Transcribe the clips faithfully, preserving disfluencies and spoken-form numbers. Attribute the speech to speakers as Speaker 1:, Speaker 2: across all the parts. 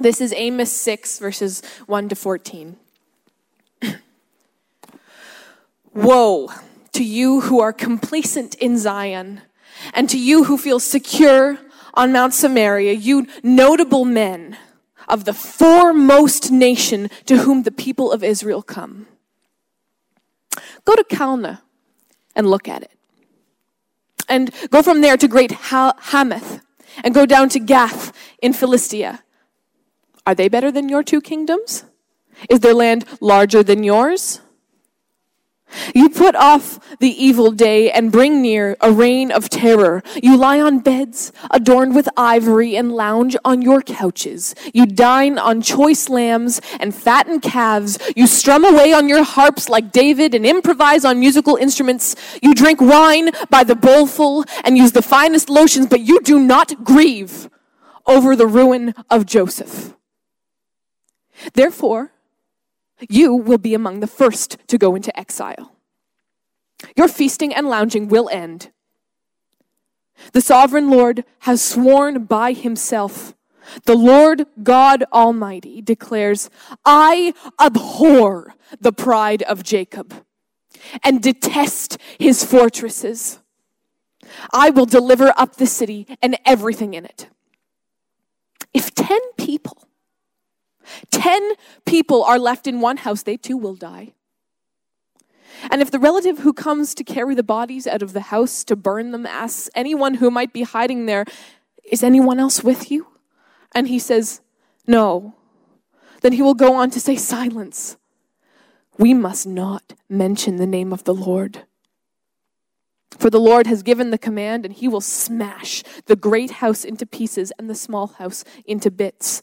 Speaker 1: This is Amos six, verses one to fourteen. Woe to you who are complacent in Zion, and to you who feel secure on Mount Samaria, you notable men of the foremost nation to whom the people of Israel come. Go to Calneh and look at it. And go from there to great ha- Hamath, and go down to Gath in Philistia. Are they better than your two kingdoms? Is their land larger than yours? You put off the evil day and bring near a reign of terror. You lie on beds adorned with ivory and lounge on your couches. You dine on choice lambs and fattened calves. You strum away on your harps like David and improvise on musical instruments. You drink wine by the bowlful and use the finest lotions, but you do not grieve over the ruin of Joseph. Therefore, you will be among the first to go into exile. Your feasting and lounging will end. The sovereign Lord has sworn by himself. The Lord God Almighty declares, I abhor the pride of Jacob and detest his fortresses. I will deliver up the city and everything in it. If ten people Ten people are left in one house, they too will die. And if the relative who comes to carry the bodies out of the house to burn them asks anyone who might be hiding there, is anyone else with you? And he says, no. Then he will go on to say, silence. We must not mention the name of the Lord. For the Lord has given the command, and he will smash the great house into pieces and the small house into bits.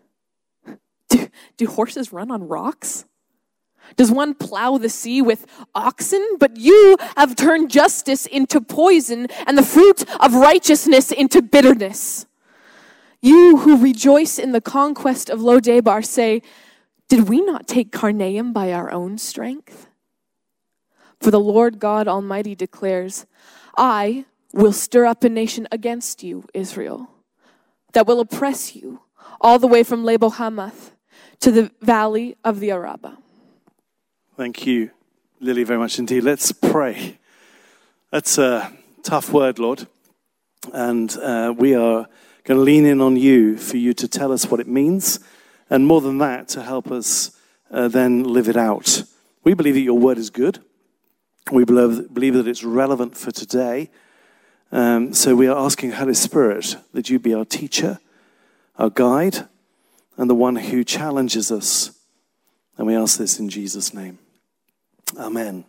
Speaker 1: Do, do horses run on rocks? Does one plow the sea with oxen? But you have turned justice into poison and the fruit of righteousness into bitterness. You who rejoice in the conquest of Lo-debar say, did we not take Karnaim by our own strength? For the Lord God Almighty declares, I will stir up a nation against you, Israel, that will oppress you all the way from Lebo-Hamath to the valley of the Arabah.
Speaker 2: Thank you, Lily, very much indeed. Let's pray. That's a tough word, Lord. And uh, we are going to lean in on you for you to tell us what it means. And more than that, to help us uh, then live it out. We believe that your word is good. We believe, believe that it's relevant for today. Um, so we are asking Holy Spirit that you be our teacher, our guide, and the one who challenges us. And we ask this in Jesus' name. Amen.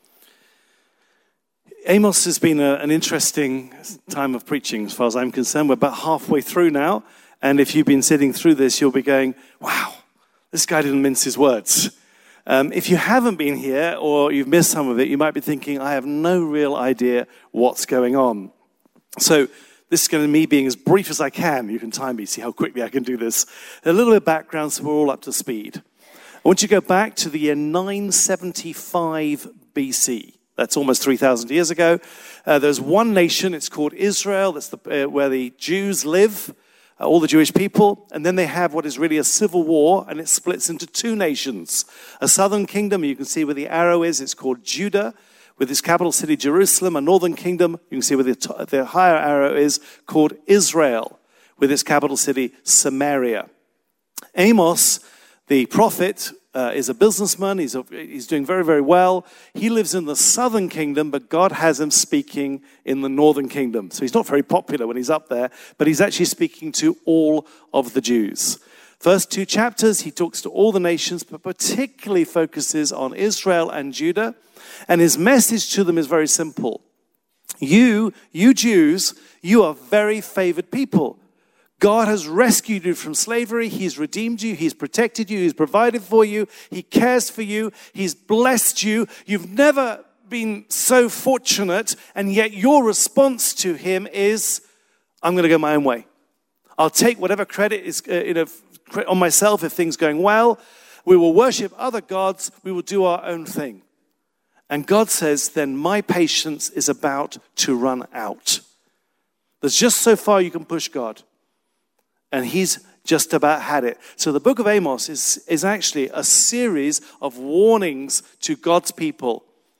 Speaker 2: Amos has been a, an interesting time of preaching as far as I'm concerned. We're about halfway through now. And if you've been sitting through this, you'll be going, wow, this guy didn't mince his words. Um, if you haven't been here or you've missed some of it, you might be thinking, I have no real idea what's going on. So this is going to be me being as brief as I can. You can time me, see how quickly I can do this. A little bit of background so we're all up to speed. I want you to go back to the year nine seventy-five B C. That's almost three thousand years ago. Uh, there's one nation, it's called Israel. That's the, uh, where the Jews live, uh, all the Jewish people. And then they have what is really a civil war, and it splits into two nations. A southern kingdom, you can see where the arrow is, it's called Judah, with its capital city, Jerusalem. A northern kingdom, you can see where the, t- the higher arrow is, called Israel, with its capital city, Samaria. Amos, the prophet, uh, is a businessman. He's, a, he's doing very, very well. He lives in the southern kingdom, but God has him speaking in the northern kingdom. So he's not very popular when he's up there, but he's actually speaking to all of the Jews. First two chapters, he talks to all the nations, but particularly focuses on Israel and Judah. And his message to them is very simple. You, you Jews, you are very favored people. God has rescued you from slavery. He's redeemed you. He's protected you. He's provided for you. He cares for you. He's blessed you. You've never been so fortunate, and yet your response to him is, I'm going to go my own way. I'll take whatever credit is uh, you know, on myself if things are going well. We will worship other gods. We will do our own thing. And God says, then my patience is about to run out. There's just so far you can push God. And he's just about had it. So the book of Amos is, is actually a series of warnings to God's people,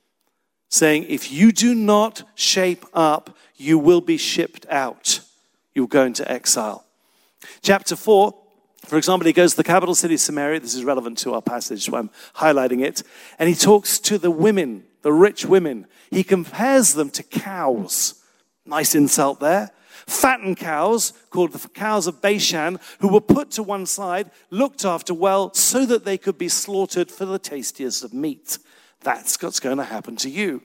Speaker 2: saying, if you do not shape up, you will be shipped out. You'll go into exile. Chapter four, for example, he goes to the capital city, Samaria. This is relevant to our passage, so I'm highlighting it. And he talks to the women, the rich women. He compares them to cows. Nice insult there. Fattened cows, called the cows of Bashan, who were put to one side, looked after well, so that they could be slaughtered for the tastiest of meat. That's what's going to happen to you.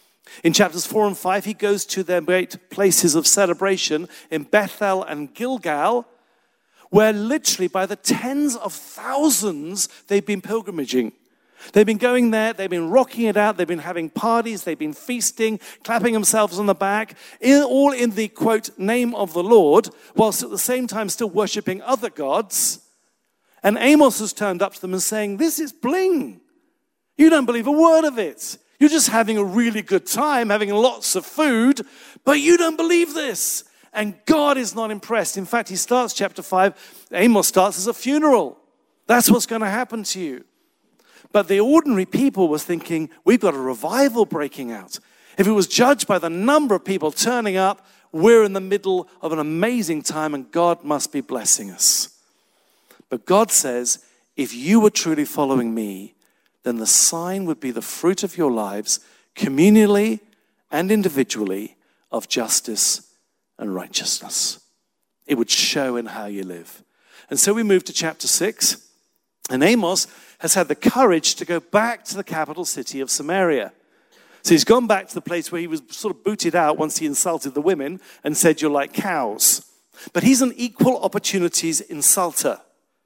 Speaker 2: In chapters four and five, he goes to their great places of celebration in Bethel and Gilgal, where literally by the tens of thousands they've been pilgrimaging. They've been going there, they've been rocking it out, they've been having parties, they've been feasting, clapping themselves on the back, in, all in the, quote, name of the Lord, whilst at the same time still worshipping other gods. And Amos has turned up to them and saying, this is bling. You don't believe a word of it. You're just having a really good time, having lots of food, but you don't believe this. And God is not impressed. In fact, he starts chapter five, Amos starts as a funeral. That's what's going to happen to you. But the ordinary people was thinking, we've got a revival breaking out. If it was judged by the number of people turning up, we're in the middle of an amazing time and God must be blessing us. But God says, if you were truly following me, then the sign would be the fruit of your lives, communally and individually, of justice and righteousness. It would show in how you live. And so we move to chapter six, and Amos has had the courage to go back to the capital city of Samaria. So he's gone back to the place where he was sort of booted out once he insulted the women and said, you're like cows. But he's an equal opportunities insulter.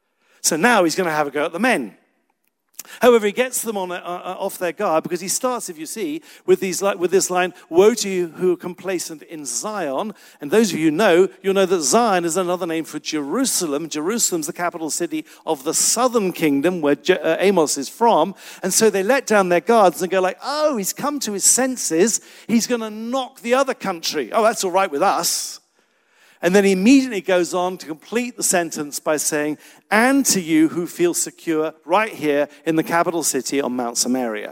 Speaker 2: So now he's going to have a go at the men. However, he gets them on, uh, off their guard because he starts, if you see, with, these, with this line, woe to you who are complacent in Zion. And those of you who know, you'll know that Zion is another name for Jerusalem. Jerusalem's the capital city of the southern kingdom where Je- uh, Amos is from. And so they let down their guards and go like, oh, he's come to his senses. He's going to knock the other country. Oh, that's all right with us. And then he immediately goes on to complete the sentence by saying, and to you who feel secure right here in the capital city on Mount Samaria.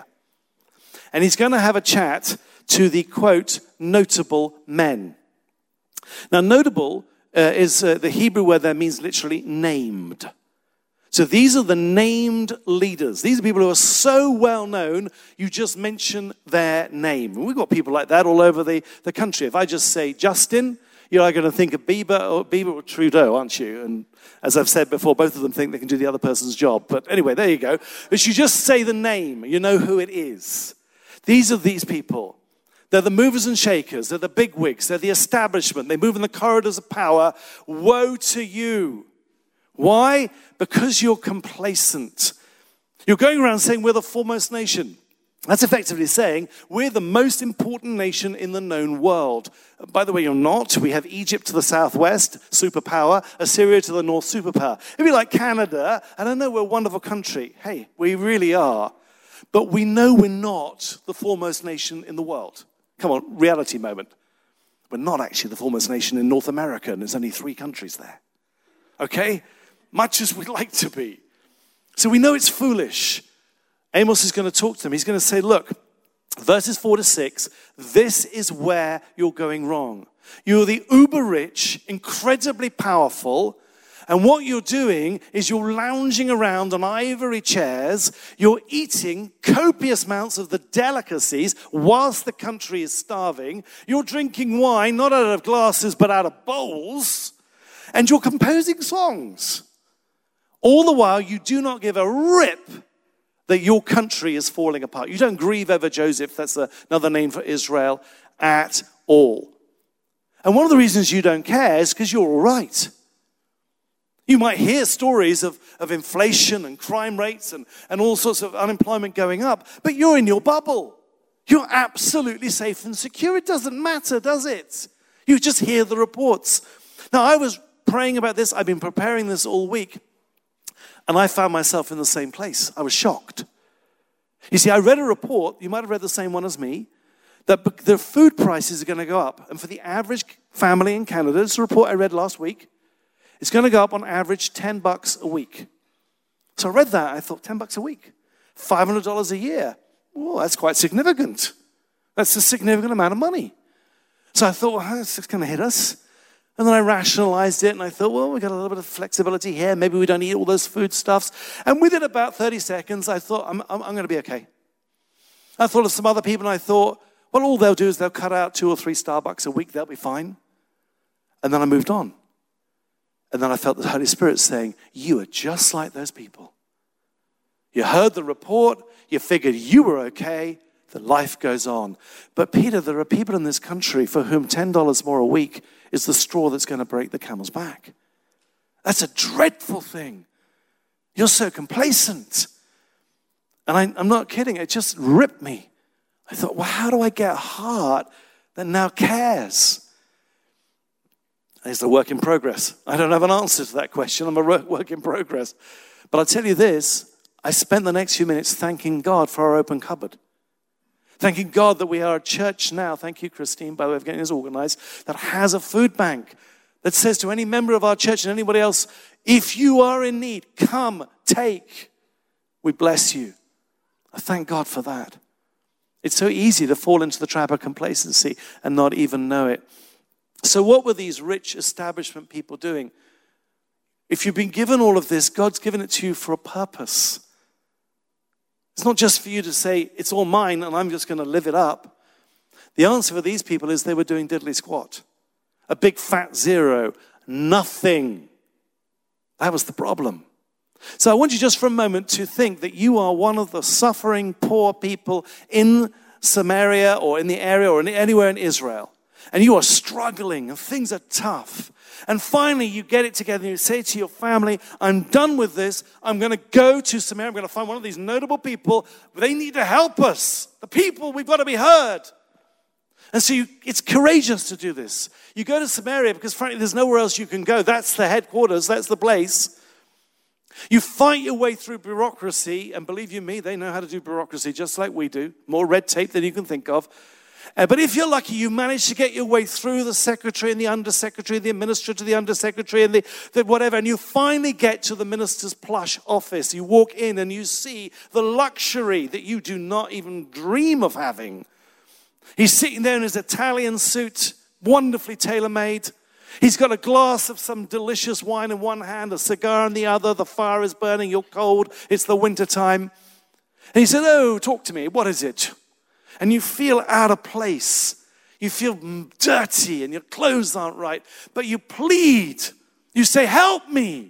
Speaker 2: And he's going to have a chat to the, quote, notable men. Now, notable uh, is uh, the Hebrew word there means literally named. So these are the named leaders. These are people who are so well known, you just mention their name. And we've got people like that all over the, the country. If I just say Justin, you're going to think of Bieber or Bieber or Trudeau, aren't you? And as I've said before, both of them think they can do the other person's job. But anyway, there you go. But you just say the name, you know who it is. These are these people. They're the movers and shakers. They're the bigwigs. They're the establishment. They move in the corridors of power. Woe to you. Why? Because you're complacent. You're going around saying we're the foremost nation. That's effectively saying we're the most important nation in the known world. By the way, you're not. We have Egypt to the southwest, superpower. Assyria to the north, superpower. It'd be like Canada, and I know we're a wonderful country. Hey, we really are. But we know we're not the foremost nation in the world. Come on, reality moment. We're not actually the foremost nation in North America, and there's only three countries there. Okay? Much as we'd like to be. So we know it's foolish. Amos is going to talk to them. He's going to say, look, verses four to six, this is where you're going wrong. You're the uber rich, incredibly powerful, and what you're doing is you're lounging around on ivory chairs, you're eating copious amounts of the delicacies whilst the country is starving, you're drinking wine not out of glasses but out of bowls, and you're composing songs. All the while you do not give a rip that your country is falling apart. You don't grieve over Joseph, that's another name for Israel, at all. And one of the reasons you don't care is because you're all right. You might hear stories of, of inflation and crime rates and, and all sorts of unemployment going up, but you're in your bubble. You're absolutely safe and secure. It doesn't matter, does it? You just hear the reports. Now, I was praying about this. I've been preparing this all week. And I found myself in the same place. I was shocked. You see, I read a report, you might have read the same one as me, that the food prices are going to go up. And for the average family in Canada, it's a report I read last week, It's going to go up on average ten bucks a week. So I read that. I thought, ten bucks a week, five hundred dollars a year. Well, that's quite significant. That's a significant amount of money. So I thought, well, it's going to hit us. And then I rationalized it, and I thought, well, we've got a little bit of flexibility here. Maybe we don't eat all those foodstuffs. And within about thirty seconds, I thought, I'm, I'm, I'm going to be okay. I thought of some other people, and I thought, well, all they'll do is they'll cut out two or three Starbucks a week. They'll be fine. And then I moved on. And then I felt the Holy Spirit saying, you are just like those people. You heard the report. You figured you were okay. The life goes on. But Peter, there are people in this country for whom ten dollars more a week is the straw that's going to break the camel's back. That's a dreadful thing. You're so complacent. And I, I'm not kidding. It just ripped me. I thought, well, how do I get a heart that now cares? It's a work in progress. I don't have an answer to that question. I'm a work in progress. But I'll tell you this. I spent the next few minutes thanking God for our open cupboard. Thanking God that we are a church now, thank you, Christine, by the way, for getting this organized, that has a food bank that says to any member of our church and anybody else, if you are in need, come, take. We bless you. I thank God for that. It's so easy to fall into the trap of complacency and not even know it. So what were these rich establishment people doing? If you've been given all of this, God's given it to you for a purpose. It's not just for you to say, it's all mine and I'm just going to live it up. The answer for these people is they were doing diddly squat. A big fat zero. Nothing. That was the problem. So I want you just for a moment to think that you are one of the suffering poor people in Samaria or in the area or in anywhere in Israel. And you are struggling and things are tough. And finally you get it together and you say to your family, I'm done with this. I'm going to go to Samaria. I'm going to find one of these notable people. They need to help us. The people, we've got to be heard. And so you, it's courageous to do this. You go to Samaria because frankly there's nowhere else you can go. That's the headquarters. That's the place. You fight your way through bureaucracy. And believe you me, they know how to do bureaucracy just like we do. More red tape than you can think of. Uh, but if you're lucky, you manage to get your way through the secretary and the undersecretary, the administrator, the undersecretary, and the, the whatever, and you finally get to the minister's plush office. You walk in and you see the luxury that you do not even dream of having. He's sitting there in his Italian suit, wonderfully tailor-made. He's got a glass of some delicious wine in one hand, a cigar in the other. The fire is burning, you're cold, it's the winter time. And he said, oh, talk to me, what is it? And you feel out of place. You feel dirty and your clothes aren't right. But you plead. You say, help me.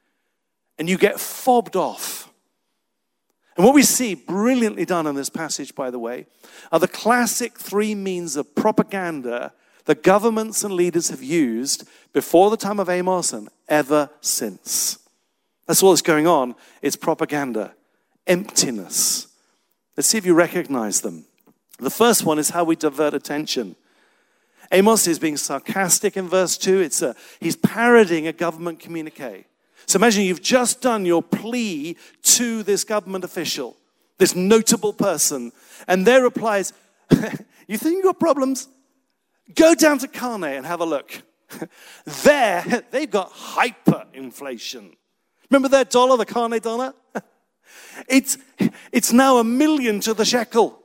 Speaker 2: And you get fobbed off. And what we see brilliantly done in this passage, by the way, are the classic three means of propaganda that governments and leaders have used before the time of Amos and ever since. That's all that's going on. It's propaganda. Emptiness. Let's see if you recognize them. The first one is how we divert attention. Amos is being sarcastic in verse two. It's a, he's parodying a government communique. So imagine you've just done your plea to this government official, this notable person, and their reply is, you think you've got problems? Go down to Carne and have a look. There, they've got hyperinflation. Remember their dollar, the Carne dollar? It's, it's now a million to the shekel.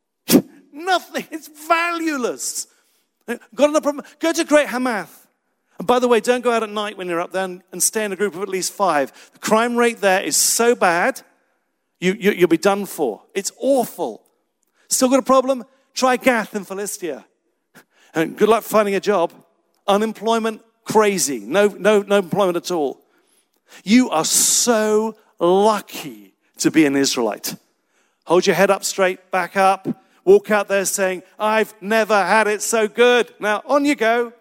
Speaker 2: Nothing. It's valueless. Got no problem. Go to Great Hamath. And by the way, don't go out at night when you're up there and, and stay in a group of at least five. The crime rate there is so bad, you, you, you'll be done for. It's awful. Still got a problem? Try Gath in Philistia. And good luck finding a job. Unemployment, crazy. No, no, no employment at all. You are so lucky to be an Israelite. Hold your head up straight, back up. Walk out there saying, I've never had it so good. Now, on you go.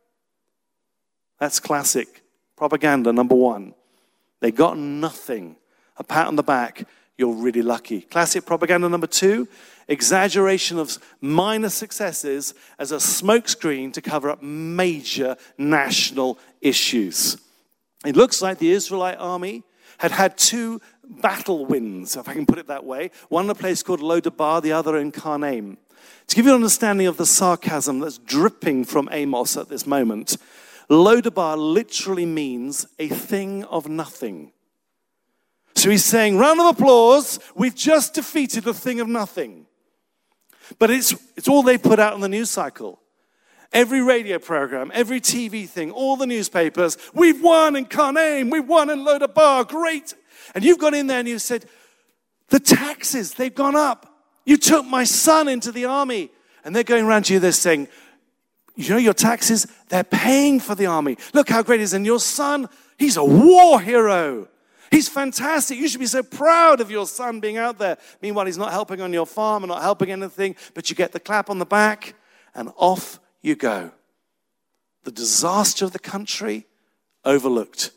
Speaker 2: That's classic propaganda, number one. They got nothing. A pat on the back, you're really lucky. Classic propaganda, number two, exaggeration of minor successes as a smokescreen to cover up major national issues. It looks like the Israelite army had had two battle wins, if I can put it that way. One in a place called Lodabar, the other in Karnaim. To give you an understanding of the sarcasm that's dripping from Amos at this moment, Lodabar literally means a thing of nothing. So he's saying, round of applause, we've just defeated a thing of nothing. But it's, it's all they put out on the news cycle. Every radio program, every T V thing, all the newspapers, we've won in Karnaim, we've won in Lodabar, great. And you've gone in there and you said, the taxes, they've gone up. You took my son into the army. And they're going around to you, they're saying, you know your taxes, they're paying for the army. Look how great it is. And your son, he's a war hero. He's fantastic. You should be so proud of your son being out there. Meanwhile, he's not helping on your farm and not helping anything, but you get the clap on the back and off you go. The disaster of the country overlooked.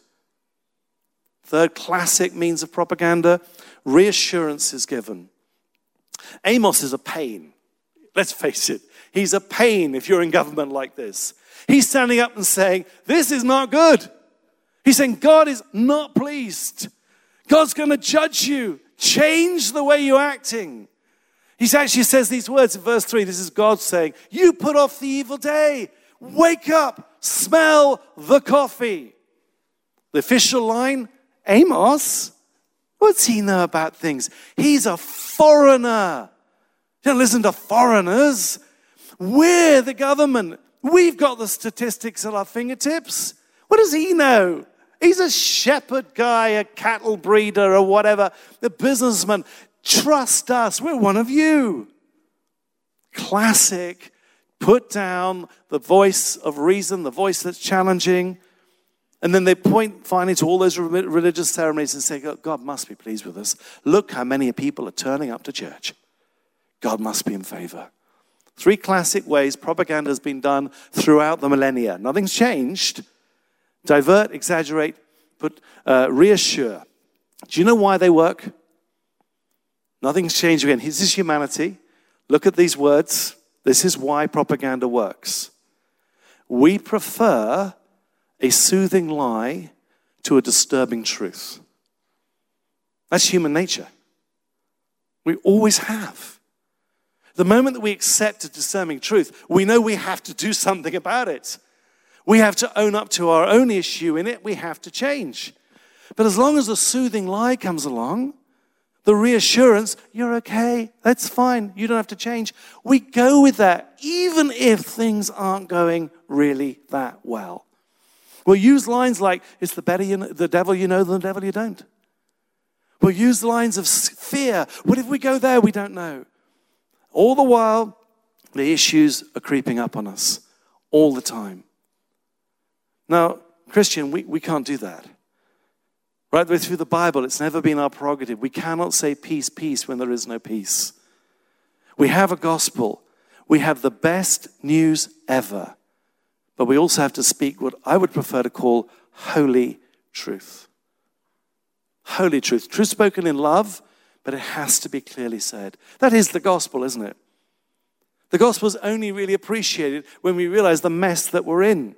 Speaker 2: Third classic means of propaganda, reassurance is given. Amos is a pain. Let's face it. He's a pain if you're in government like this. He's standing up and saying, this is not good. He's saying, God is not pleased. God's going to judge you. Change the way you're acting. He actually says these words in verse three. This is God saying, you put off the evil day. Wake up. Smell the coffee. The official line, Amos, what's he know about things? He's a foreigner. Don't listen to foreigners. We're the government. We've got the statistics at our fingertips. What does he know? He's a shepherd guy, a cattle breeder or whatever, a businessman. Trust us. We're one of you. Classic. Put down the voice of reason, the voice that's challenging. And then they point finally to all those religious ceremonies and say, God must be pleased with us. Look how many people are turning up to church. God must be in favor. Three classic ways propaganda has been done throughout the millennia. Nothing's changed. Divert, exaggerate, put, uh, reassure. Do you know why they work? Nothing's changed again. This is humanity. Look at these words. This is why propaganda works. We prefer a soothing lie to a disturbing truth. That's human nature. We always have. The moment that we accept a discerning truth, we know we have to do something about it. We have to own up to our own issue in it. We have to change. But as long as a soothing lie comes along, the reassurance, you're okay, that's fine, you don't have to change. We go with that, even if things aren't going really that well. We'll use lines like, it's the better you know, the devil you know than the devil you don't. We'll use lines of fear. What if we go there? We don't know. All the while, the issues are creeping up on us all the time. Now, Christian, we, we can't do that. Right the way through the Bible, it's never been our prerogative. We cannot say peace, peace when there is no peace. We have a gospel. We have the best news ever. But we also have to speak what I would prefer to call holy truth. Holy truth. Truth spoken in love, but it has to be clearly said. That is the gospel, isn't it? The gospel is only really appreciated when we realize the mess that we're in.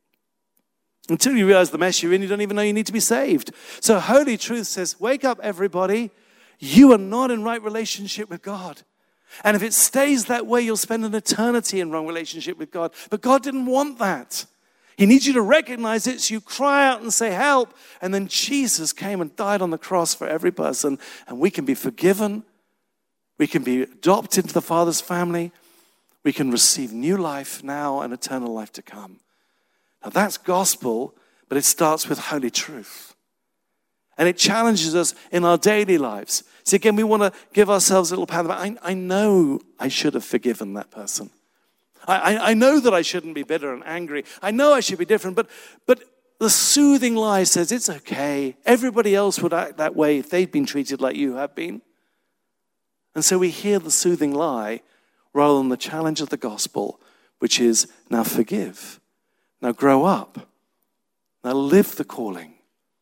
Speaker 2: Until you realize the mess you're in, you don't even know you need to be saved. So holy truth says, wake up, everybody. You are not in right relationship with God. And if it stays that way, you'll spend an eternity in wrong relationship with God. But God didn't want that. He needs you to recognize it, so you cry out and say, help. And then Jesus came and died on the cross for every person. And we can be forgiven. We can be adopted into the Father's family. We can receive new life now and eternal life to come. Now that's gospel, but it starts with holy truth. And it challenges us in our daily lives. See, again, we want to give ourselves a little pat on the back. I, I know I should have forgiven that person. I, I, I know that I shouldn't be bitter and angry. I know I should be different, but, but the soothing lie says it's okay. Everybody else would act that way if they'd been treated like you have been. And so we hear the soothing lie rather than the challenge of the gospel, which is now forgive. Now grow up. Now live the calling.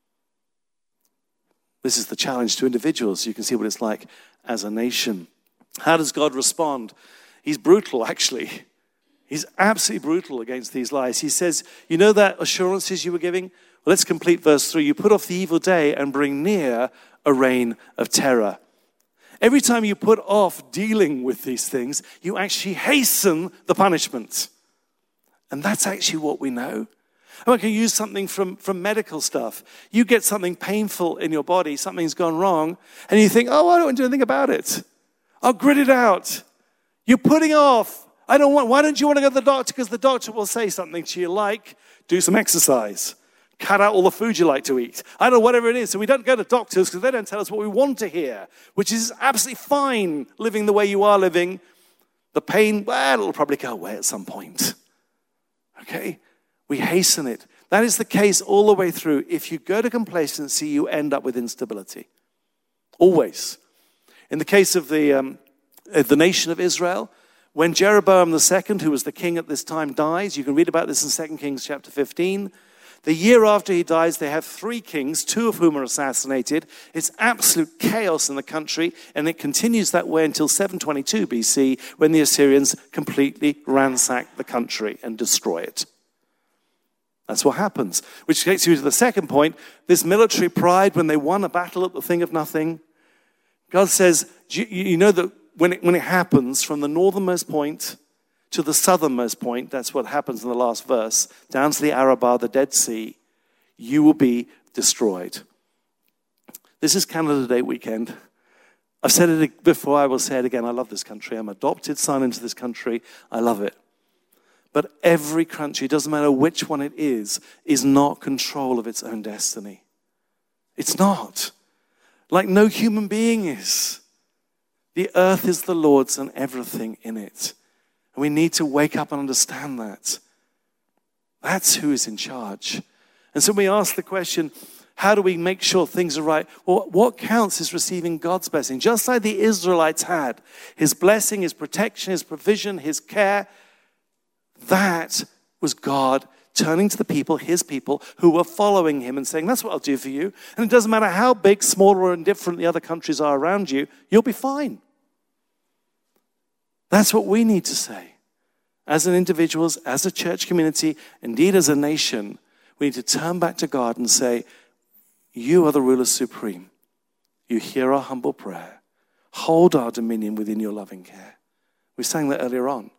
Speaker 2: This is the challenge to individuals. You can see what it's like as a nation. How does God respond? He's brutal, actually. He's absolutely brutal against these lies. He says, you know that assurances you were giving? Well, let's complete verse three. You put off the evil day and bring near a reign of terror. Every time you put off dealing with these things, you actually hasten the punishment. And that's actually what we know. I can use something from, from medical stuff. You get something painful in your body, something's gone wrong, and you think, oh, I don't want to do anything about it. I'll grit it out. You're putting off. I don't want, why don't you want to go to the doctor? Because the doctor will say something to you like, do some exercise. Cut out all the food you like to eat. I don't know, whatever it is. So we don't go to doctors because they don't tell us what we want to hear, which is absolutely fine living the way you are living. The pain, well, it'll probably go away at some point. Okay? We hasten it. That is the case all the way through. If you go to complacency, you end up with instability. Always. In the case of the, um, the nation of Israel, when Jeroboam the second, who was the king at this time, dies, you can read about this in Second Kings chapter fifteen. The year after he dies, they have three kings, two of whom are assassinated. It's absolute chaos in the country, and it continues that way until seven twenty-two B C, when the Assyrians completely ransack the country and destroy it. That's what happens. Which takes you to the second point, this military pride when they won a battle at the thing of nothing. God says, you, you know that when it, when it happens from the northernmost point to the southernmost point, that's what happens in the last verse, down to the Arabah, the Dead Sea, you will be destroyed. This is Canada Day weekend. I've said it before, I will say it again. I love this country. I'm adopted son into this country. I love it. But every country, doesn't matter which one it is, is not control of its own destiny. It's not. Like no human being is. The earth is the Lord's and everything in it. And we need to wake up and understand that. That's who is in charge. And so we ask the question, how do we make sure things are right? Well, what counts is receiving God's blessing. Just like the Israelites had. His blessing, his protection, his provision, his care. That was God turning to the people, his people, who were following him and saying, that's what I'll do for you. And it doesn't matter how big, small, or indifferent the other countries are around you, you'll be fine. That's what we need to say. As an individuals, as a church community, indeed as a nation, we need to turn back to God and say, you are the ruler supreme. You hear our humble prayer. Hold our dominion within your loving care. We sang that earlier on.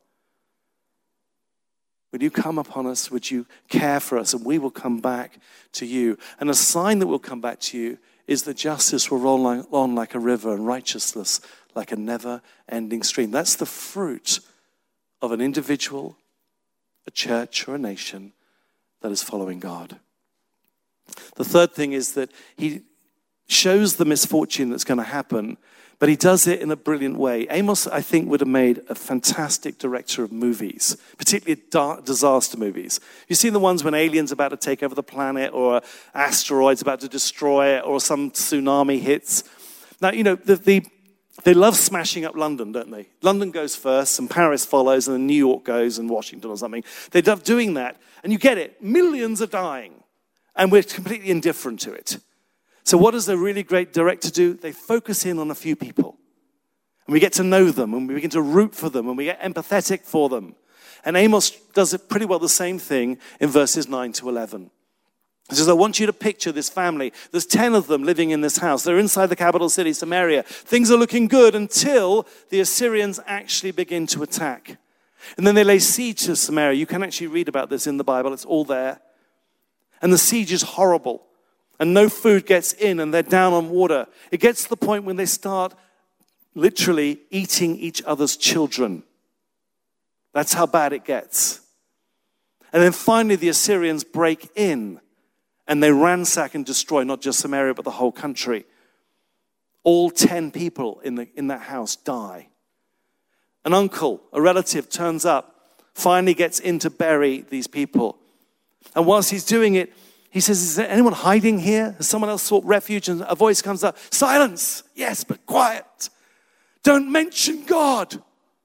Speaker 2: Would you come upon us? Would you care for us? And we will come back to you. And a sign that will come back to you is that justice will roll on like a river and righteousness like a never-ending stream. That's the fruit of an individual, a church, or a nation that is following God. The third thing is that he shows the misfortune that's going to happen, but he does it in a brilliant way. Amos, I think, would have made a fantastic director of movies, particularly dark disaster movies. You've seen the ones when aliens are about to take over the planet, or asteroids about to destroy it, or some tsunami hits. Now, you know, the, the, they love smashing up London, don't they? London goes first, and Paris follows, and then New York goes, and Washington or something. They love doing that, and you get it. Millions are dying, and we're completely indifferent to it. So what does a really great director do? They focus in on a few people. And we get to know them, and we begin to root for them, and we get empathetic for them. And Amos does it pretty well the same thing in verses nine to eleven. He says, I want you to picture this family. There's ten of them living in this house. They're inside the capital city, Samaria. Things are looking good until the Assyrians actually begin to attack. And then they lay siege to Samaria. You can actually read about this in the Bible. It's all there. And the siege is horrible. And no food gets in, and they're down on water. It gets to the point when they start literally eating each other's children. That's how bad it gets. And then finally the Assyrians break in, and they ransack and destroy not just Samaria, but the whole country. All ten people in, the, in that house die. An uncle, a relative, turns up, finally gets in to bury these people. And whilst he's doing it, he says, is there anyone hiding here? Has someone else sought refuge? And a voice comes up, silence, yes, but quiet. Don't mention God.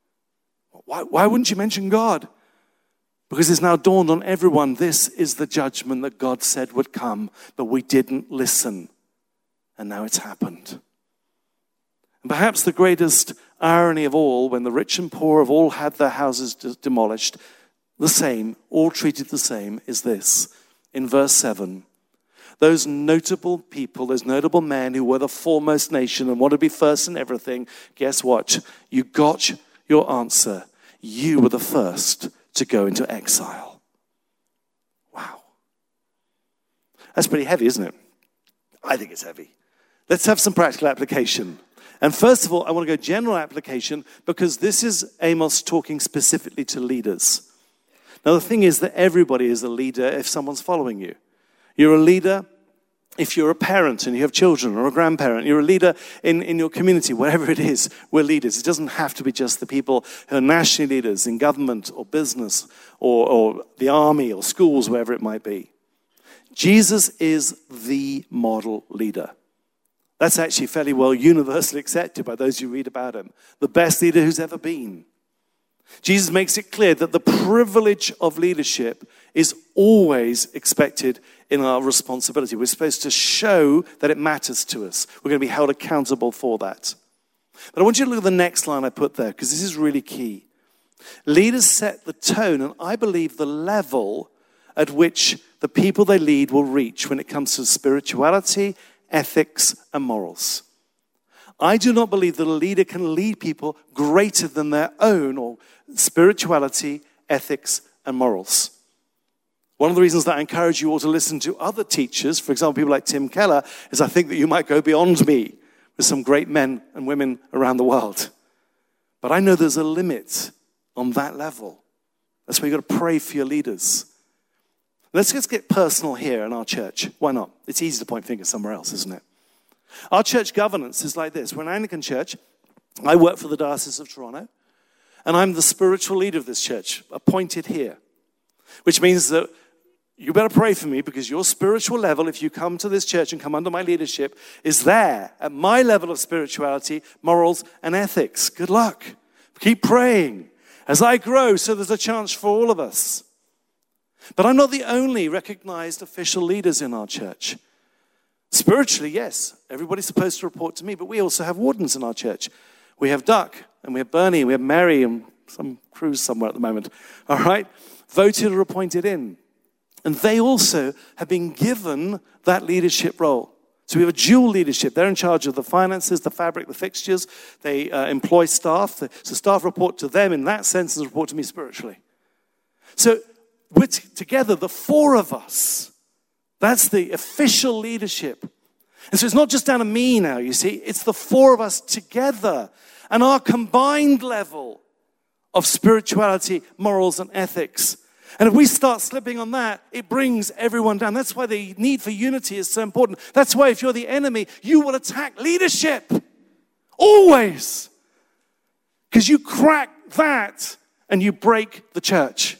Speaker 2: Why, why wouldn't you mention God? Because it's now dawned on everyone, this is the judgment that God said would come, but we didn't listen. And now it's happened. And perhaps the greatest irony of all, when the rich and poor have all had their houses demolished, the same, all treated the same, is this. In verse seven, those notable people, those notable men who were the foremost nation and wanted to be first in everything, guess what? You got your answer. You were the first to go into exile. Wow. That's pretty heavy, isn't it? I think it's heavy. Let's have some practical application. And first of all, I want to go general application because this is Amos talking specifically to leaders. Now, the thing is that everybody is a leader if someone's following you. You're a leader if you're a parent and you have children or a grandparent. You're a leader in, in your community, wherever it is, we're leaders. It doesn't have to be just the people who are nationally leaders in government or business or, or the army or schools, wherever it might be. Jesus is the model leader. That's actually fairly well universally accepted by those who read about him. The best leader who's ever been. Jesus makes it clear that the privilege of leadership is always expected in our responsibility. We're supposed to show that it matters to us. We're going to be held accountable for that. But I want you to look at the next line I put there, because this is really key. Leaders set the tone, and I believe the level at which the people they lead will reach when it comes to spirituality, ethics, and morals. I do not believe that a leader can lead people greater than their own or spirituality, ethics, and morals. One of the reasons that I encourage you all to listen to other teachers, for example, people like Tim Keller, is I think that you might go beyond me with some great men and women around the world. But I know there's a limit on that level. That's why you've got to pray for your leaders. Let's just get personal here in our church. Why not? It's easy to point fingers somewhere else, isn't it? Our church governance is like this. We're an Anglican church. I work for the Diocese of Toronto, and I'm the spiritual leader of this church, appointed here, which means that you better pray for me because your spiritual level, if you come to this church and come under my leadership, is there at my level of spirituality, morals, and ethics. Good luck. Keep praying. As I grow, so there's a chance for all of us. But I'm not the only recognized official leaders in our church. Spiritually, yes, everybody's supposed to report to me, but we also have wardens in our church. We have Duck, and we have Bernie, and we have Mary, and some cruise somewhere at the moment. All right? Voted or appointed in. And they also have been given that leadership role. So we have a dual leadership. They're in charge of the finances, the fabric, the fixtures. They uh, employ staff. So staff report to them in that sense and report to me spiritually. So we're t- together, the four of us. That's the official leadership. And so it's not just down to me now, you see. It's the four of us together. And our combined level of spirituality, morals, and ethics. And if we start slipping on that, it brings everyone down. That's why the need for unity is so important. That's why if you're the enemy, you will attack leadership. Always. Because you crack that and you break the church.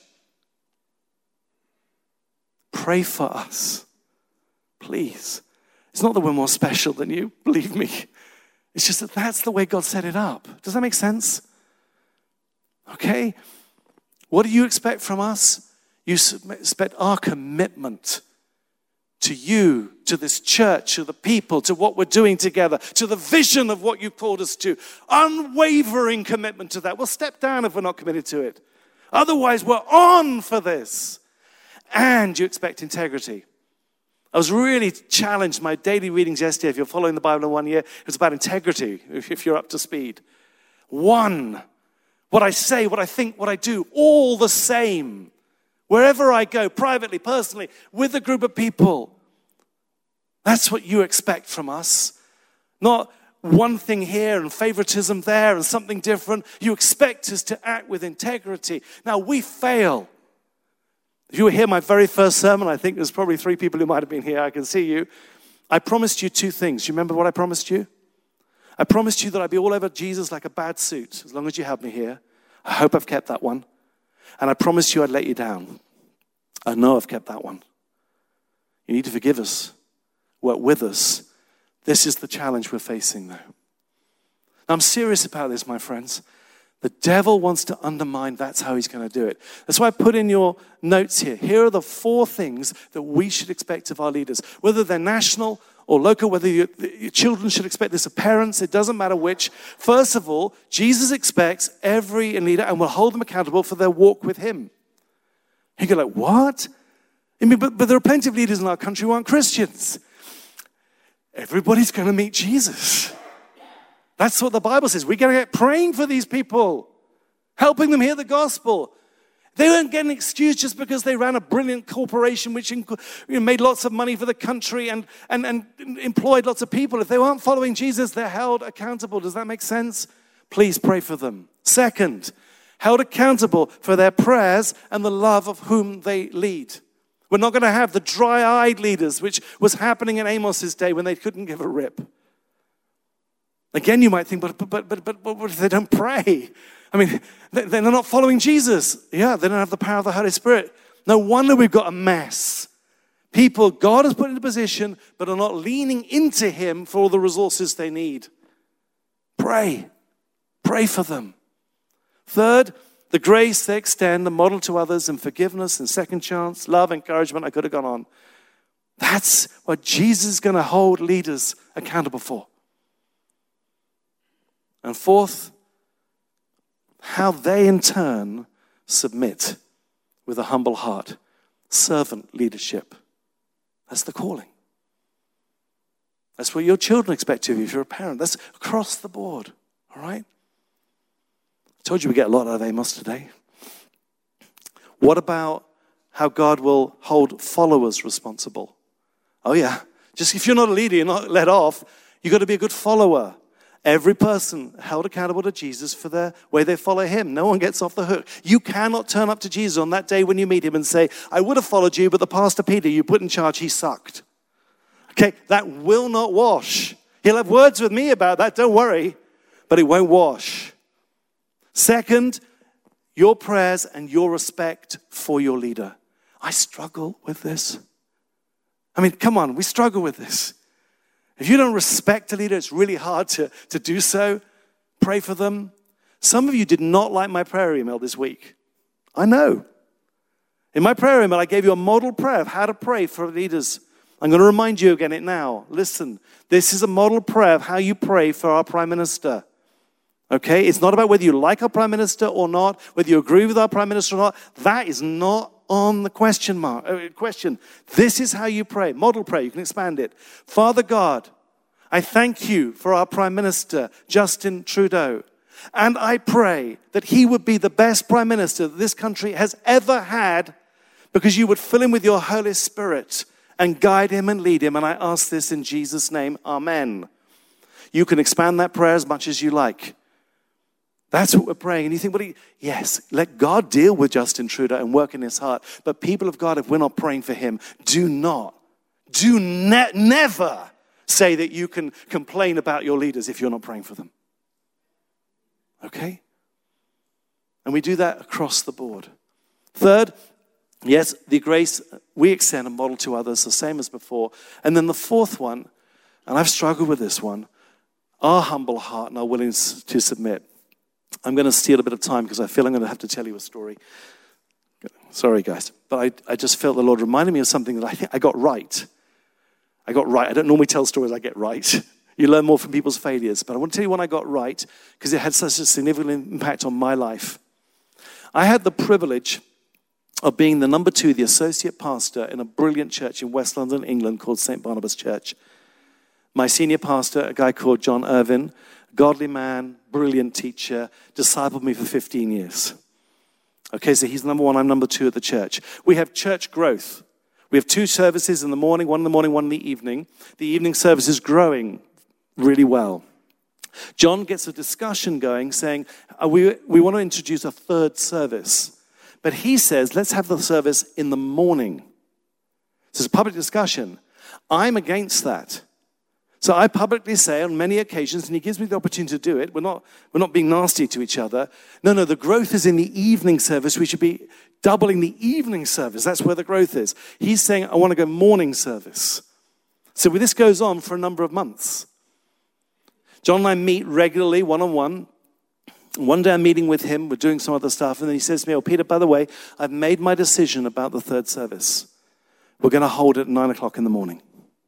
Speaker 2: Pray for us. Please. It's not that we're more special than you, believe me. It's just that that's the way God set it up. Does that make sense? Okay? What do you expect from us? You expect our commitment to you, to this church, to the people, to what we're doing together, to the vision of what you called us to. Unwavering commitment to that. We'll step down if we're not committed to it. Otherwise, we're on for this. And you expect integrity. I was really challenged. My daily readings yesterday, if you're following the Bible in one year, it was about integrity, if you're up to speed. One. What I say, what I think, what I do, all the same. Wherever I go, privately, personally, with a group of people. That's what you expect from us. Not one thing here and favoritism there and something different. You expect us to act with integrity. Now, we fail. If you were here my very first sermon, I think there's probably three people who might have been here. I can see you. I promised you two things. You remember what I promised you? I promised you that I'd be all over Jesus like a bad suit, as long as you have me here. I hope I've kept that one. And I promised you I'd let you down. I know I've kept that one. You need to forgive us, work with us. This is the challenge we're facing, though. Now, I'm serious about this, my friends. The devil wants to undermine, that's how he's going to do it. That's why I put in your notes here. Here are the four things that we should expect of our leaders, whether they're national or local, whether your, your children should expect this of parents, it doesn't matter which. First of all, Jesus expects every leader and will hold them accountable for their walk with him. You go like, what? I mean, but, but there are plenty of leaders in our country who aren't Christians. Everybody's going to meet Jesus. That's what the Bible says. We're going to get praying for these people, helping them hear the gospel. They weren't getting excused just because they ran a brilliant corporation which you know, made lots of money for the country and, and, and employed lots of people. If they weren't following Jesus, they're held accountable. Does that make sense? Please pray for them. Second, held accountable for their prayers and the love of whom they lead. We're not going to have the dry-eyed leaders, which was happening in Amos's day when they couldn't give a rip. Again, you might think, but but but but, but what if they don't pray? I mean, they're not following Jesus. Yeah, they don't have the power of the Holy Spirit. No wonder we've got a mess. People God has put in a position, but are not leaning into Him for all the resources they need. Pray. Pray for them. Third, the grace they extend, the model to others, and forgiveness and second chance, love, encouragement. I could have gone on. That's what Jesus is going to hold leaders accountable for. And fourth, how they in turn submit with a humble heart. Servant leadership. That's the calling. That's what your children expect of you if you're a parent. That's across the board. All right? I told you we get a lot out of Amos today. What about how God will hold followers responsible? Oh yeah. Just if you're not a leader, you're not let off, you've got to be a good follower. Every person held accountable to Jesus for the way they follow Him. No one gets off the hook. You cannot turn up to Jesus on that day when you meet Him and say, I would have followed you, but the Pastor Peter you put in charge, he sucked. Okay, that will not wash. He'll have words with me about that, don't worry, but it won't wash. Second, your prayers and your respect for your leader. I struggle with this. I mean, come on, we struggle with this. If you don't respect a leader, it's really hard to, to do so. Pray for them. Some of you did not like my prayer email this week. I know. In my prayer email, I gave you a model prayer of how to pray for leaders. I'm going to remind you again it now. Listen, this is a model prayer of how you pray for our Prime Minister. Okay? It's not about whether you like our Prime Minister or not, whether you agree with our Prime Minister or not. That is not on the question mark. Uh, question. This is how you pray. Model prayer. You can expand it. Father God, I thank you for our Prime Minister, Justin Trudeau. And I pray that he would be the best Prime Minister that this country has ever had because you would fill him with your Holy Spirit and guide him and lead him. And I ask this in Jesus' name. Amen. You can expand that prayer as much as you like. That's what we're praying. And you think, well, yes, let God deal with Justin Trudeau and work in his heart. But people of God, if we're not praying for him, do not, do ne- never say that you can complain about your leaders if you're not praying for them. Okay? And we do that across the board. Third, yes, the grace we extend and model to others, the same as before. And then the fourth one, and I've struggled with this one, our humble heart and our willingness to submit. I'm going to steal a bit of time because I feel I'm going to have to tell you a story. Sorry, guys. But I, I just felt the Lord reminded me of something that I think I got right. I got right. I don't normally tell stories I get right. You learn more from people's failures. But I want to tell you one I got right because it had such a significant impact on my life. I had the privilege of being the number two, the associate pastor in a brilliant church in West London, England called Saint Barnabas Church. My senior pastor, a guy called John Irvin, godly man, brilliant teacher, discipled me for fifteen years. Okay, so he's number one, I'm number two at the church. We have church growth. We have two services in the morning, one in the morning, one in the evening. The evening service is growing really well. John gets a discussion going saying, uh, we, we want to introduce a third service. But he says, let's have the service in the morning. So it's a public discussion. I'm against that. So I publicly say on many occasions, and he gives me the opportunity to do it, we're not, we're not being nasty to each other. No, no, the growth is in the evening service. We should be doubling the evening service. That's where the growth is. He's saying, I want to go morning service. So this goes on for a number of months. John and I meet regularly, one-on-one. One day I'm meeting with him, we're doing some other stuff, and then he says to me, oh, Peter, by the way, I've made my decision about the third service. We're going to hold it at nine o'clock in the morning.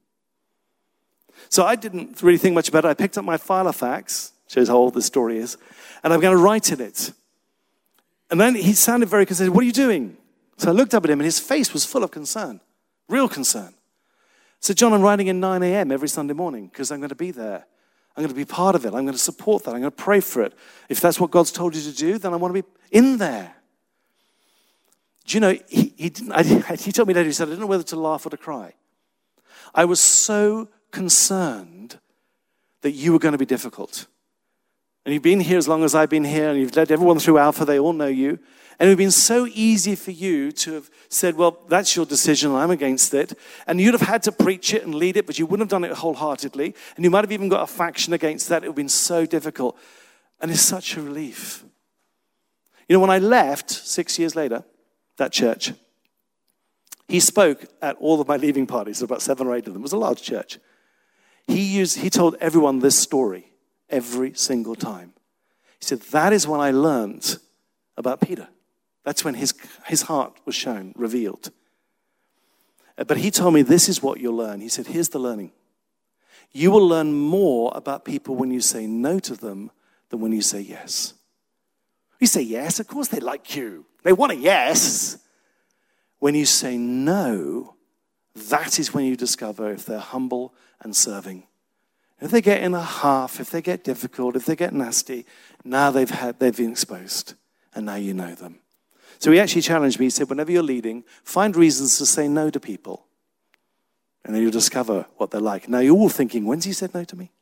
Speaker 2: So I didn't really think much about it. I picked up my file of facts, shows how old this story is, and I'm going to write in it. And then he sounded very concerned. What are you doing? So I looked up at him, and his face was full of concern, real concern. So John, I'm writing in nine a.m. every Sunday morning because I'm going to be there. I'm going to be part of it. I'm going to support that. I'm going to pray for it. If that's what God's told you to do, then I want to be in there. Do you know, he, he, didn't, I, he told me later, he said, I didn't know whether to laugh or to cry. I was so concerned that you were going to be difficult. And you've been here as long as I've been here, and you've led everyone through Alpha, they all know you. And it would have been so easy for you to have said, well, that's your decision, I'm against it. And you'd have had to preach it and lead it, but you wouldn't have done it wholeheartedly. And you might have even got a faction against that. It would have been so difficult. And it's such a relief. You know, when I left six years later, that church, he spoke at all of my leaving parties, about seven or eight of them. It was a large church. He used, he told everyone this story every single time. He said, that is when I learned about Peter. That's when his, his heart was shown, revealed. But he told me, this is what you'll learn. He said, here's the learning. You will learn more about people when you say no to them than when you say yes. You say yes, of course they like you. They want a yes. When you say no, that is when you discover if they're humble and serving. If they get in a half, if they get difficult, if they get nasty, now they've had, they've been exposed, and now you know them. So he actually challenged me. He said, whenever you're leading, find reasons to say no to people, and then you'll discover what they're like. Now you're all thinking, when's he said no to me?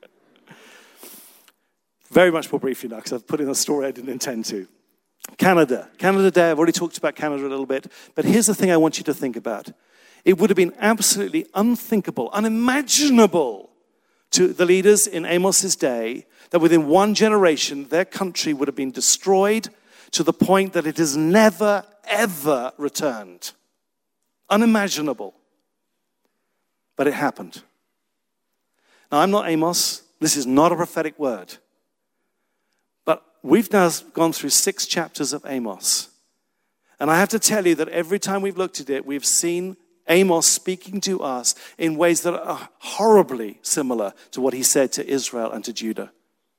Speaker 2: Very much more briefly now, because I've put in a story I didn't intend to. Canada. Canada Day, I've already talked about Canada a little bit, but here's the thing I want you to think about. It would have been absolutely unthinkable, unimaginable to the leaders in Amos's day that within one generation, their country would have been destroyed to the point that it has never, ever returned. Unimaginable. But it happened. Now, I'm not Amos. This is not a prophetic word. But we've now gone through six chapters of Amos. And I have to tell you that every time we've looked at it, we've seen Amos speaking to us in ways that are horribly similar to what he said to Israel and to Judah.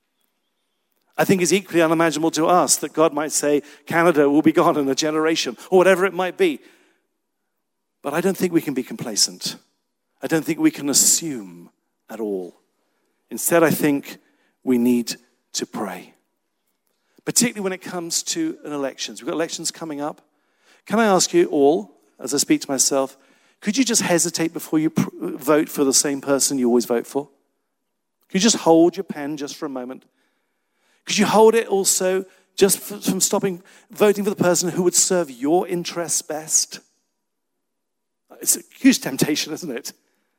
Speaker 2: I think it's equally unimaginable to us that God might say, Canada will be gone in a generation, or whatever it might be. But I don't think we can be complacent. I don't think we can assume at all. Instead, I think we need to pray. Particularly when it comes to an elections. We've got elections coming up. Can I ask you all, as I speak to myself, could you just hesitate before you pr- vote for the same person you always vote for? Could you just hold your pen just for a moment? Could you hold it also just f- from stopping voting for the person who would serve your interests best? It's a huge temptation, isn't it?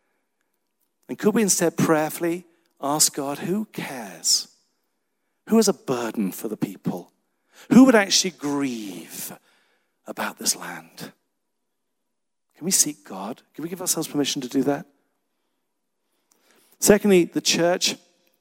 Speaker 2: And could we instead prayerfully ask God, who cares? Who has a burden for the people? Who would actually grieve about this land? Can we seek God? Can we give ourselves permission to do that? Secondly, the church,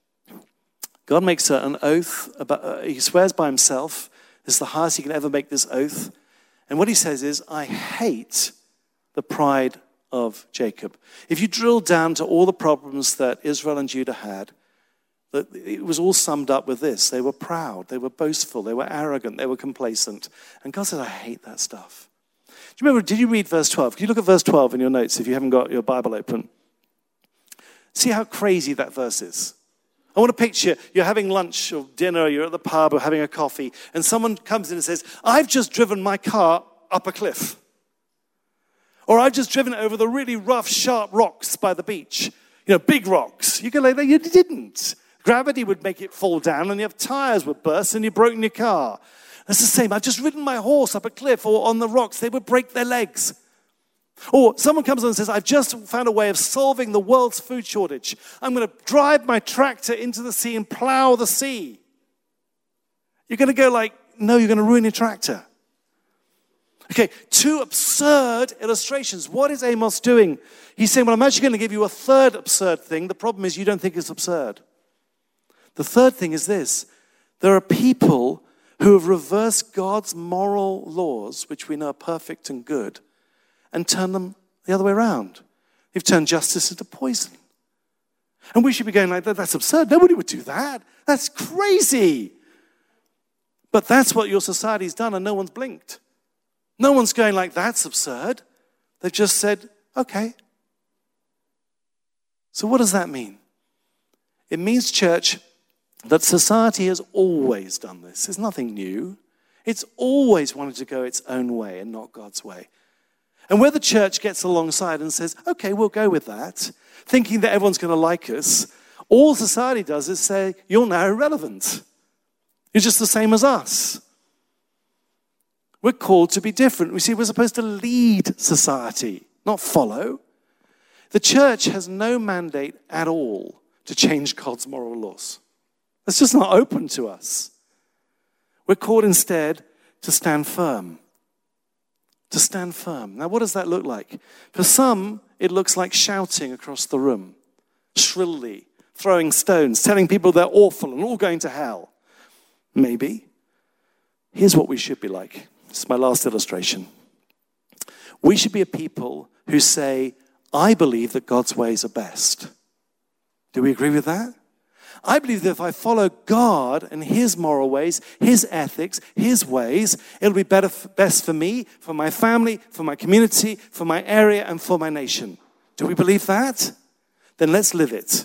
Speaker 2: God makes an oath. About, uh, he swears by himself. This is the highest he can ever make this oath. And what he says is, I hate the pride of Jacob. If you drill down to all the problems that Israel and Judah had, it was all summed up with this. They were proud, they were boastful, they were arrogant, they were complacent. And God said, I hate that stuff. Do you remember, did you read verse twelve? Can you look at verse twelve in your notes if you haven't got your Bible open? See how crazy that verse is. I want to picture you're having lunch or dinner, you're at the pub or having a coffee, and someone comes in and says, I've just driven my car up a cliff. Or I've just driven over the really rough, sharp rocks by the beach. You know, big rocks. You go like that, you didn't. Gravity would make it fall down and your tires would burst and you've broken your car. That's the same. I've just ridden my horse up a cliff or on the rocks. They would break their legs. Or someone comes on and says, I've just found a way of solving the world's food shortage. I'm going to drive my tractor into the sea and plow the sea. You're going to go like, no, you're going to ruin your tractor. Okay, two absurd illustrations. What is Amos doing? He's saying, well, I'm actually going to give you a third absurd thing. The problem is you don't think it's absurd. The third thing is this. There are people who have reversed God's moral laws, which we know are perfect and good, and turned them the other way around. They've turned justice into poison. And we should be going like, that. That's absurd. Nobody would do that. That's crazy. But that's what your society's done, and no one's blinked. No one's going like, that's absurd. They've just said, okay. So what does that mean? It means, church, that society has always done this. It's nothing new. It's always wanted to go its own way and not God's way. And where the church gets alongside and says, okay, we'll go with that, thinking that everyone's going to like us, all society does is say, you're now irrelevant. You're just the same as us. We're called to be different. We see we're supposed to lead society, not follow. The church has no mandate at all to change God's moral laws. It's just not open to us. We're called instead to stand firm. To stand firm. Now, what does that look like? For some, it looks like shouting across the room, shrilly, throwing stones, telling people they're awful and all going to hell. Maybe. Here's what we should be like. This is my last illustration. We should be a people who say, I believe that God's ways are best. Do we agree with that? I believe that if I follow God and his moral ways, his ethics, his ways, it'll be better, best for me, for my family, for my community, for my area, and for my nation. Do we believe that? Then let's live it.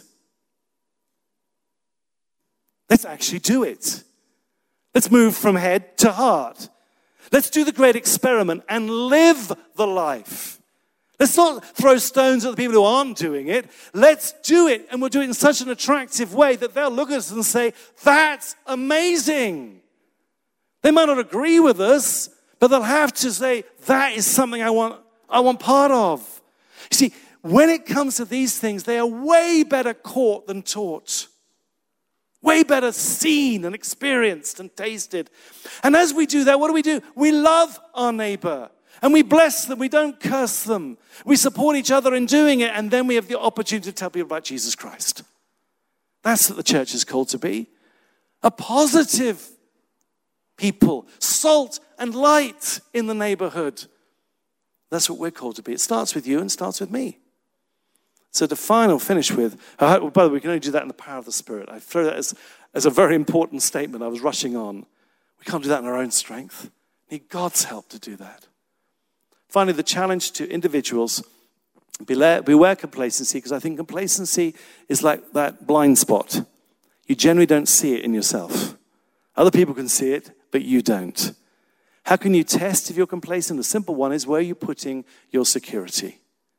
Speaker 2: Let's actually do it. Let's move from head to heart. Let's do the great experiment and live the life. Let's not throw stones at the people who aren't doing it. Let's do it, and we'll do it in such an attractive way that they'll look at us and say, that's amazing. They might not agree with us, but they'll have to say, that is something I want, I want part of. You see, when it comes to these things, they are way better caught than taught. Way better seen and experienced and tasted. And as we do that, what do we do? We love our neighbor. And we bless them. We don't curse them. We support each other in doing it. And then we have the opportunity to tell people about Jesus Christ. That's what the church is called to be. A positive people. Salt and light in the neighborhood. That's what we're called to be. It starts with you and starts with me. So to final finish with, uh, by the way, we can only do that in the power of the Spirit. I throw that as, as a very important statement. I was rushing on. We can't do that in our own strength. We need God's help to do that. Finally, the challenge to individuals, beware, beware complacency, because I think complacency is like that blind spot. You generally don't see it in yourself. Other people can see it, but you don't. How can you test if you're complacent? The simple one is, where are you putting your security?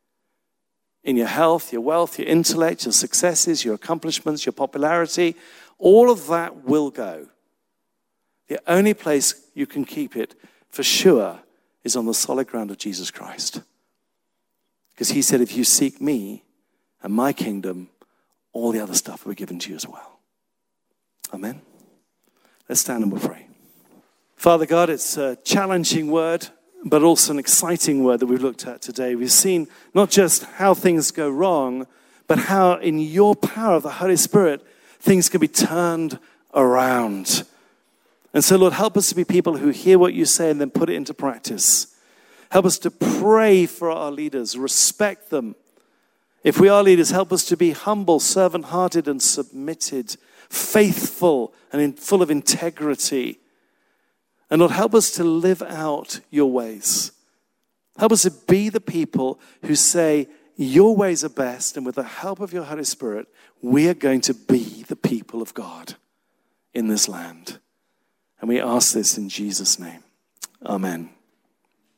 Speaker 2: In your health, your wealth, your intellect, your successes, your accomplishments, your popularity, all of that will go. The only place you can keep it for sure is on the solid ground of Jesus Christ. Because he said, if you seek me and my kingdom, all the other stuff will be given to you as well. Amen. Let's stand and we'll pray. Father God, it's a challenging word, but also an exciting word that we've looked at today. We've seen not just how things go wrong, but how in your power of the Holy Spirit, things can be turned around. And so, Lord, help us to be people who hear what you say and then put it into practice. Help us to pray for our leaders, respect them. If we are leaders, help us to be humble, servant-hearted, and submitted, faithful, and in, full of integrity. And Lord, help us to live out your ways. Help us to be the people who say, your ways are best, and with the help of your Holy Spirit, we are going to be the people of God in this land. And we ask this in Jesus' name. Amen.